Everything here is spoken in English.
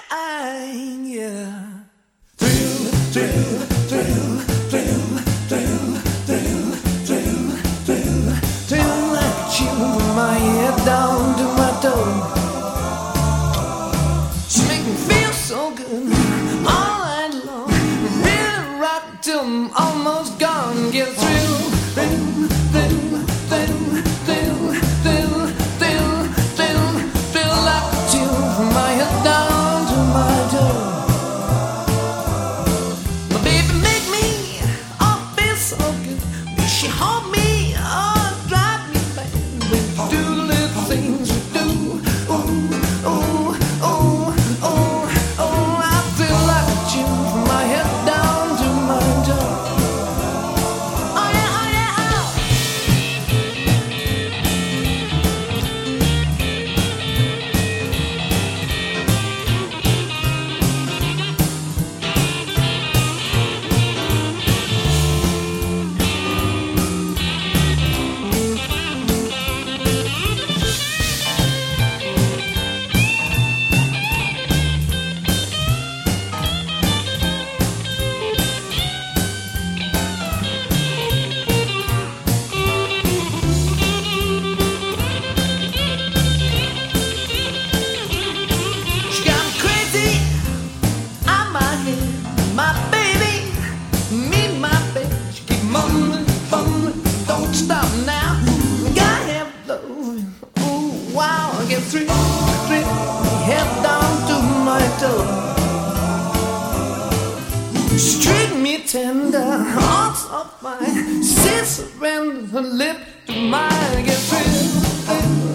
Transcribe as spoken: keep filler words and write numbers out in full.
yeah. Thrill, thrill, thrill, thrill, thrill, thrill, thrill, thrill, thrill like a chill from my head down to my toe. She make me feel so good all night long. Really rock till I'm almost gone. Get thrill, thrill, thrill, thrill, thrill, thrill, thrill, thrill, thrill like a chill from my head down to my toe. My baby make me oh feel so good. She hold me, oh drive me mad. When you do the little things you do, ooh, ooh, ooh, ooh, ooh, I feel like a chill from my head down to my toe. Oh yeah, oh yeah, oh. She got me crazy on my head, my baby, me, my baby. She keep mumbling, fumbling, don't stop now. Gotta have love, ooh, wow, I get through, through, head down to my toe. She treat me tender, heart's so fine. She surrender her lip to mine, get through, through.